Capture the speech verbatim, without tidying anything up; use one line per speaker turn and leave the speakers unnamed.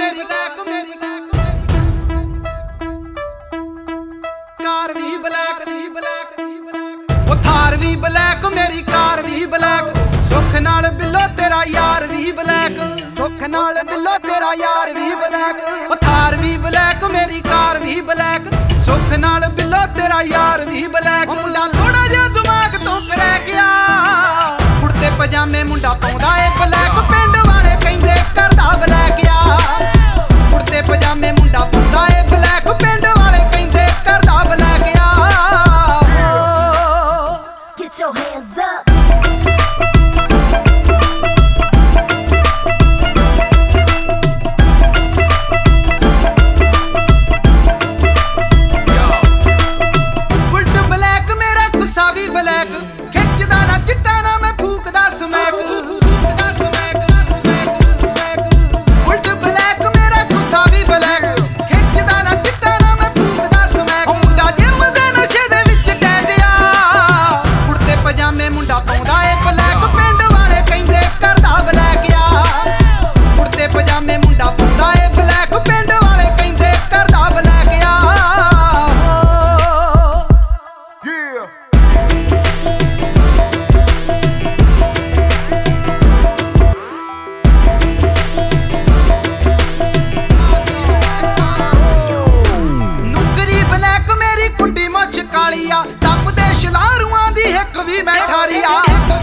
ਮੇਰੀ ਕਾਰ ਵੀ ਬਲੈਕ ਵੀ ਬਲੈਕ ਉਹ ਥਾਰ ਵੀ ਬਲੈਕ ਮੇਰੀ ਕਾਰ ਵੀ ਬਲੈਕ ਸੁੱਖ ਨਾਲ ਬਿੱਲੋ ਤੇਰਾ ਯਾਰ ਵੀ ਬਲੈਕ
ਸੁੱਖ ਨਾਲ ਬਿੱਲੋ ਤੇਰਾ ਯਾਰ ਵੀ ਬਲੈਕ
ਉਹ ਥਾਰ ਵੀ ਬਲੈਕ ਮੇਰੀ ਕਾਰ ਵੀ ਬਲੈਕ ਸੁੱਖ ਨਾਲ ਬਿੱਲੋ ਤੇਰਾ ਯਾਰ ਵੀ ਬਲੈਕ ਮੁੰਡਾ ਥੋੜਾ ਜਿਹਾ ਦਿਮਾਗ ਤੋਂ ਕਰੈ ਗਿਆ ਕੁੜਤੇ ਪਜਾਮੇ ਮੁੰਡਾ ਪਾਉਂਦਾ ਏ ਬਲੈਕ ਪਿੰਡ ਵਾਲੇ ਕਹਿੰਦੇ ਕਰਦਾ ਬਲੈਕ ਆ ਕੁੜਤੇ ਪਜਾਮੇ ਮੁੰਡਾ ਪਾਉਂਦਾ ਏ ਬਲੈਕ ਪਿੰਡ ਵਾਲੇ ਕਹਿੰਦੇ ਕਰਦਾ ਬਲੈਕ ਆ
Get your hands up.
ਖਿੱਚਦਾ ਨਾ ਚਿੱਟਾ ਨਾ ਮੈਂ ਫੂਕਦਾ ਸਮੈਕ ਉਲਟ ਬਲੈਕ ਮੇਰਾ ਗੁੱਸਾ ਵੀ ਬਲੈਕ ਖਿੱਚਦਾ ਨਾ ਚਿੱਟਾ ਨਾ ਮੈਂ ਫੂਕਦਾ ਸਮੈਕ ਮੁੰਡਾ ਜਿਮ ਦੇ ਨਸ਼ੇ ਦੇ ਵਿੱਚ ਡੈਂਡਿਆ ਕੁੜਤੇ ਪਜਾਮੇ ਮੁੰਡਾ ਪਾਉਂਦਾ ਏ ਬਲੈਕ ਪਿੰਡ ਵਾਲੇ ਕਹਿੰਦੇ ਕਰਦਾ ਬਲੈਕ ਆ ਕੁੜਤੇ ਪਜਾਮੇ ਮੁੰਡਾ ਪਾਉਂਦਾ ਏ ਬਲੈਕ ਪਿੰਡ ਵਾਲੇ ਕਹਿੰਦੇ ਕਰਦਾ ਬਲੈਕ ਆ ਕੁੰਡੀ ਮੁੱਛ ਕਾਲੀ ਆ ਟੱਪ ਦੇ ਸ਼ਲਾਰੂਆਂ ਦੀ ਹਿੱਕ ਵੀ ਮੈਂ ਠਾਰੀ ਆ